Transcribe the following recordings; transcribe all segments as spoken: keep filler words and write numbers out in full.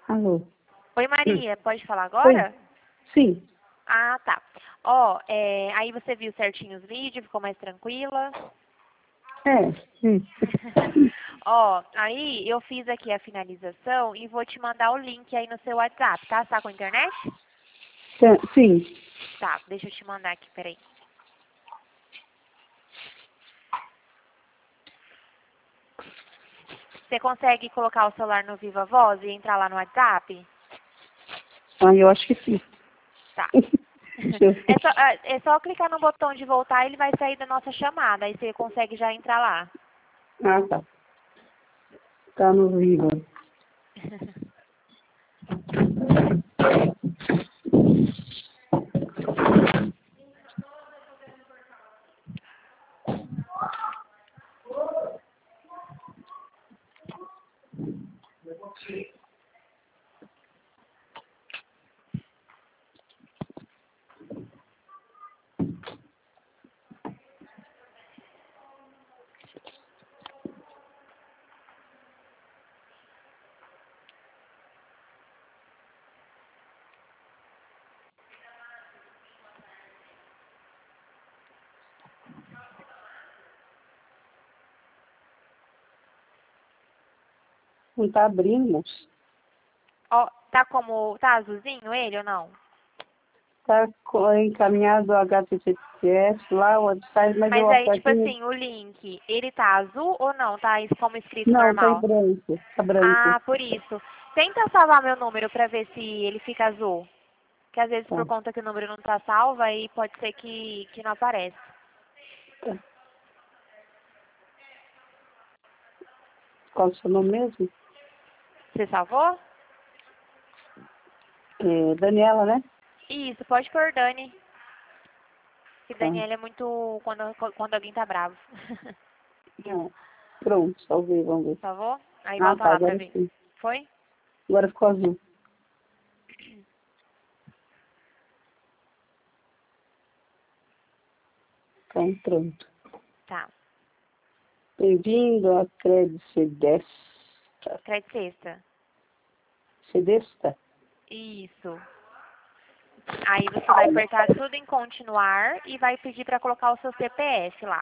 Alô? Oi, Hum. Maria, pode falar Oi? agora? Sim. Ah, tá. Ó, é, aí você viu certinho os vídeos, ficou mais tranquila? É. Hum. Ó, aí eu fiz aqui a finalização e vou te mandar o link aí no seu WhatsApp, tá? Você tá com internet? Tá, sim. Tá, deixa eu te mandar aqui, peraí. Você consegue colocar o celular no Viva Voz e entrar lá no WhatsApp? Ah, eu acho que sim. Tá. Deixa eu É só, é é só clicar no botão de voltar e ele vai sair da nossa chamada. Aí você consegue já entrar lá. Ah, tá. Tá no vivo. Não tá abrindo, moço. Ó, tá como. Tá azulzinho ele ou não? Tá co- encaminhado ao H T T P S lá, o website, mas eu Mas aí, tipo aperto no... assim, o link, ele tá azul ou não? Tá es- como escrito Não, tá em normal? branco. Tá branco. Ah, por isso. Tenta salvar meu número pra ver se ele fica azul. Que às vezes Tá. por conta que o número não tá salvo, aí pode ser que, que não aparece. Tá. Qual é o seu nome mesmo? Você salvou? É, Daniela, né? Isso, pode pôr Dani. Que Tá. Daniela é muito quando, quando alguém tá bravo. Não. Pronto, salvei, vamos ver. Salvou? Aí Ah, volta tá, lá pra agora ver. sim. Foi? Agora ficou azul. Então, pronto. Tá. Bem-vindo à Cred Cedesta. Crédito sexta. Cedesta? Isso. Aí você vai apertar tudo em continuar e vai pedir para colocar o seu C P F lá.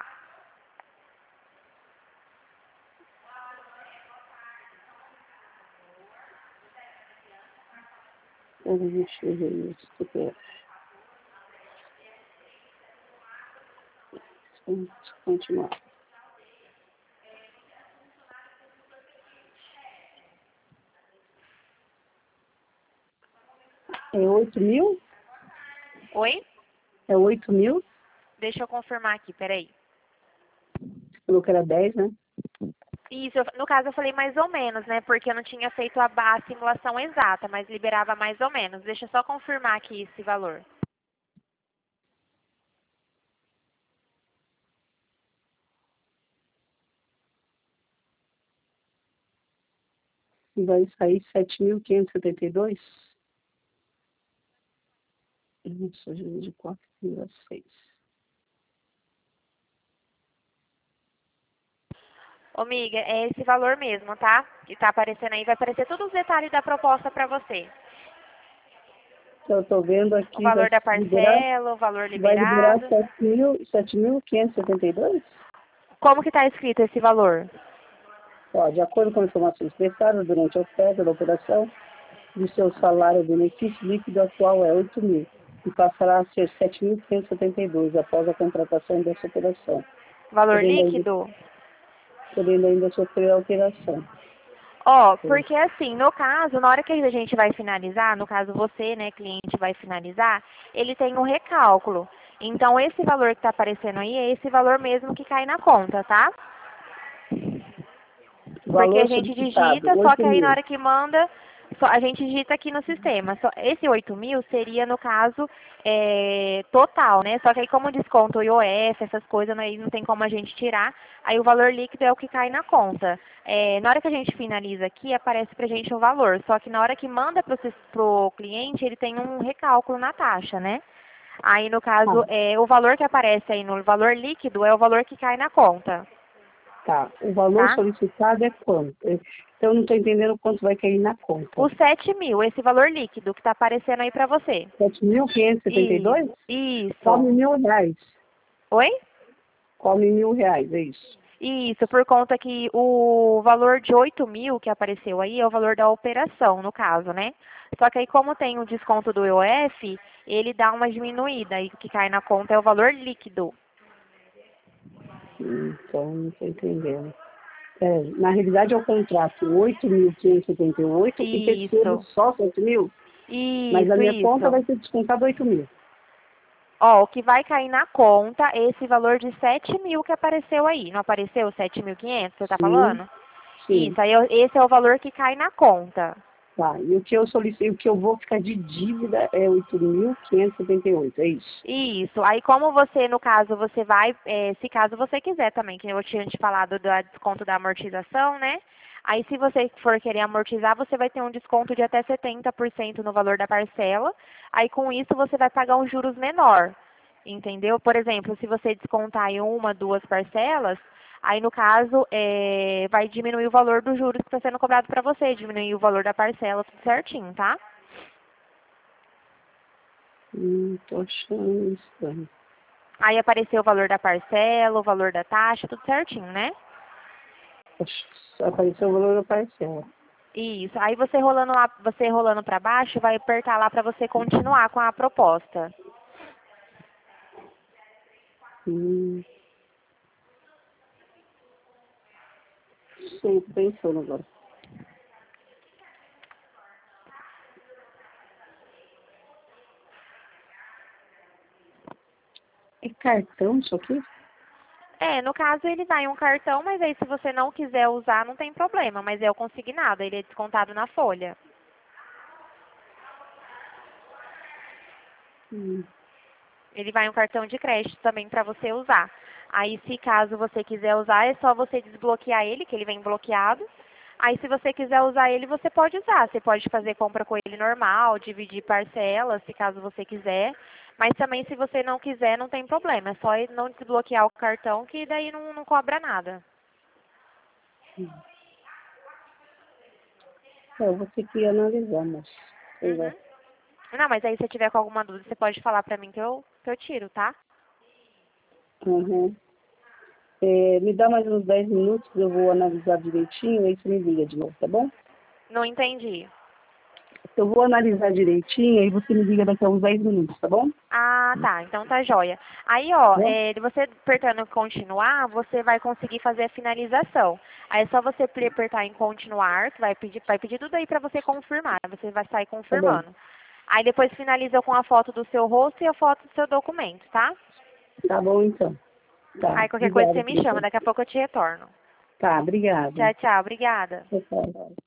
Deixa eu ver isso. C P F. Vamos continuar. É oito mil? Oi? É oito mil? Deixa eu confirmar aqui, peraí. Você falou que era dez, né? Isso, eu- no caso eu falei mais ou menos, né? Porque eu não tinha feito a, ba- a simulação exata, mas liberava mais ou menos. Deixa eu só confirmar aqui esse valor. Vai sair sete mil quinhentos e setenta e dois? Nossa, de quatro vírgula seis. Ô, amiga, é esse valor mesmo, tá? Que tá aparecendo aí, vai aparecer todos os detalhes da proposta para você. Eu estou vendo O aqui, vai valor da liberar, parcela, o valor vai liberar liberado. sete mil, sete mil quinhentos e setenta e dois? Como que tá escrito esse valor? Ó, de acordo com informações prestadas durante a oferta da operação, do seu salário benefício líquido atual é oito mil e passará a ser sete mil quinhentos e setenta e dois após a contratação dessa operação, Valor podendo ainda, líquido? podendo ainda sofrer alteração. Ó, porque assim, no caso, na hora que a gente vai finalizar, no caso você, né, cliente, vai finalizar, ele tem um recálculo. Então, esse valor que está aparecendo aí é esse valor mesmo que cai na conta, tá? Porque a Valor gente solicitado, digita, só oito que aí na mil. hora que manda, só- a gente digita aqui no sistema. Só- esse oito mil seria, no caso, é, total, né? Só que aí como desconto o I O F, essas coisas, aí não tem como a gente tirar. Aí o valor líquido é o que cai na conta. É, na hora que a gente finaliza aqui, aparece pra gente o valor. Só que na hora que manda pro, sis- pro cliente, ele tem um recálculo na taxa, né? Aí, no Ah, caso, é, o valor que aparece aí no valor líquido é o valor que cai na conta, tá. O valor tá? solicitado é quanto? Então, Eu não estou entendendo quanto vai cair na conta. Os sete mil, esse valor líquido que está aparecendo aí para você. sete mil quinhentos e setenta e dois? Isso. Come mil reais. Oi? Come mil reais, é isso. Isso, por conta que o valor de oito mil que apareceu aí é o valor da operação, no caso, né? Só que aí, como tem o desconto do E O F, ele dá uma diminuída e o que cai na conta é o valor líquido. Então, não estou entendendo. É, na realidade, é o contrato oito mil quinhentos e setenta e oito e terceiro só sete mil? Isso, Mas a minha isso. conta vai ser descontada oito mil. Ó, o que vai cair na conta é esse valor de sete mil que apareceu aí. Não apareceu sete mil e quinhentos, você tá falando? Sim. Isso, aí eu- esse é o valor que cai na conta. Tá, e o que eu solicitei, o que eu vou ficar de dívida é oito mil quinhentos e setenta e oito, é isso? Isso. Aí como você, no caso, você vai, é, se caso você quiser também, que eu tinha te falado do desconto da amortização, né? Aí se você for querer amortizar, você vai ter um desconto de até setenta por cento no valor da parcela. Aí com isso você vai pagar um juros menor, entendeu? Por exemplo, se você descontar em uma, duas parcelas, aí no caso é, vai diminuir o valor dos juros que está sendo cobrado para você, diminuir o valor da parcela, tudo certinho, tá? Hum, tô achando estranho. Aí apareceu o valor da parcela, o valor da taxa, tudo certinho, né? Apareceu o valor da parcela. Isso. Aí você rolando lá, você rolando para baixo, vai apertar lá para você continuar com a proposta. Hum. Sei, tô pensando agora. É cartão isso aqui? É, no caso ele vai em um cartão, mas aí se você não quiser usar, não tem problema. Mas é o consignado, ele é descontado na folha. Hum. Ele vai em um cartão de crédito também para você usar. Aí se caso você quiser usar, é só você desbloquear ele, que ele vem bloqueado. Aí se você quiser usar ele, você pode usar. Você pode fazer compra com ele normal, dividir parcelas, se caso você quiser. Mas também se você não quiser, não tem problema. É só não desbloquear o cartão, que daí não, não cobra nada. É, eu vou ter que analisar, mas sei lá. Uhum. Não, mas aí se tiver com alguma dúvida, você pode falar pra mim que eu, que eu tiro, tá? Uhum. É, me dá mais uns dez minutos, eu vou analisar direitinho, aí você me liga de novo, tá bom? Não entendi. Eu vou analisar direitinho, aí você me liga daqui a uns dez minutos, tá bom? Ah, tá. Então tá joia. Aí, ó, Tá bom? é, você apertando em continuar, você vai conseguir fazer a finalização. Aí é só você apertar em continuar, que vai pedir, vai pedir tudo aí pra você confirmar. Você vai sair Tá bom. confirmando. Aí depois finaliza com a foto do seu rosto e a foto do seu documento, tá? Tá bom, então. Tá, Aí qualquer coisa obrigada. você me chama, daqui a pouco eu te retorno. Tá, obrigada. Tchau, tchau. Obrigada. Tchau, tchau.